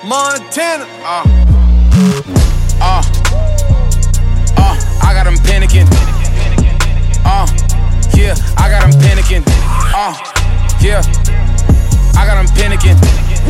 Montana. I got them panicking. Yeah, I got them panicking. Yeah, I got them panicking.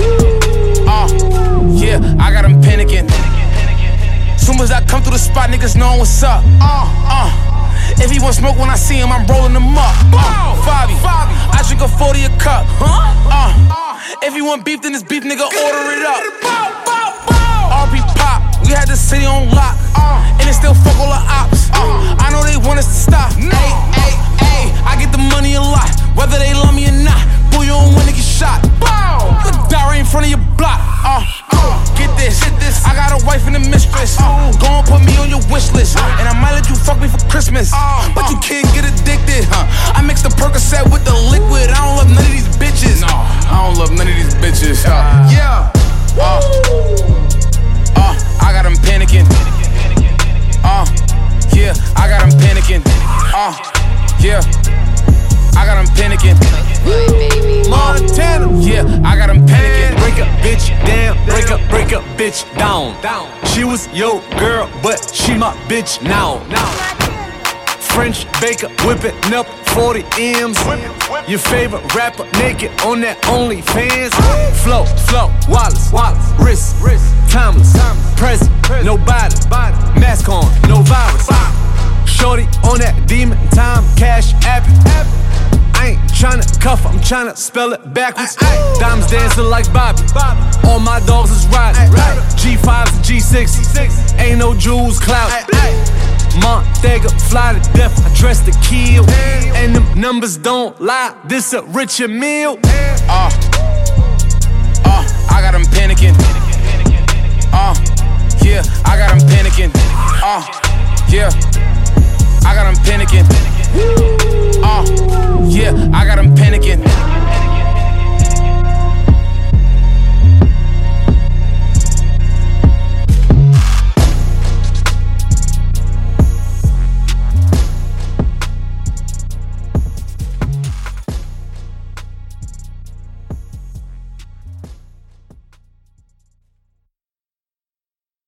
Yeah, I got them panicking. Soon as I come through the spot, niggas know what's up. If he want smoke when I see him, I'm rolling him up. Fabi, I drink a 40 a cup. If he want beef, then it's beef, nigga, order it up. RP Pop, we had the city on lock, and it still fuck all the ops. I know they want us to stop. Ayy, I get the money a lot, whether they love me or not. Boy, you don't wanna get shot. Put die right in front of your block. Get this, I got a wife and a mistress. Go and put me on your wish list, and I might let you fuck me for Christmas. But you can't get addicted, I mix the Percocet with the liquid. I don't love none of these bitches. No, I don't love none of these bitches. Yeah. I got them panicking. Yeah, I got them panicking. Yeah, I got them panicking. Montana. Yeah, I got them panicking. Break up, bitch, down. Break up, bitch, down. She was your girl, but she my bitch now. French baker, whipping up 40 M's. Your favorite rapper, naked on that OnlyFans. Flow, Wallace, wrist, timeless, present, nobody, mask on, no virus. Shorty on that demon time, cash app. I ain't tryna cuff, I'm tryna spell it backwards. Diamonds dancing like Bobby. All my dogs is riding. G5s and G6s. Ain't no jewels clout. Montega, fly to death, I dress to kill. And them numbers don't lie, this a richer meal. I got them panicking. Yeah, I got them panicking. Yeah, I got them panicking.